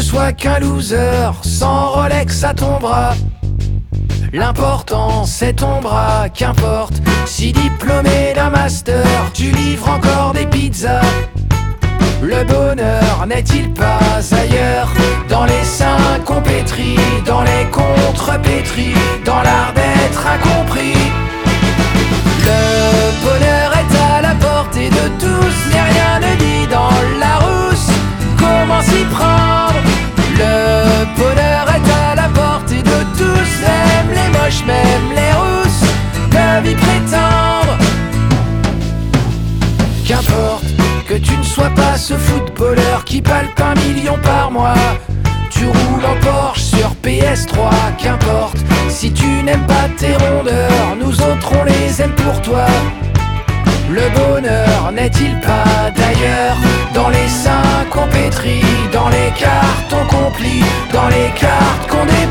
sois qu'un loser, sans Rolex à ton bras. L'important c'est ton bras, qu'importe. Si diplômé d'un master, tu livres encore des pizzas. Le bonheur n'est-il pas ailleurs? Dans les seins qu'on pétrit, dans les contrepétris, dans l'art d'être incompris. Le bonheur est à la portée de tous, mais rien ne dit dans la rousse comment s'y prendre. Le bonheur est à la portée de tous, même les moches, même les rousses peuvent y prétendre. Qu'importe que tu ne sois pas ce footballeur qui palpe 1 million par mois. Tu roules en Porsche sur PS3, qu'importe. Si tu n'aimes pas tes rondeurs, nous autres on les aime pour toi. Le bonheur n'est-il pas d'ailleurs? Dans les seins qu'on pétrit, dans les cartons qu'on plie, dans les cartes qu'on défie.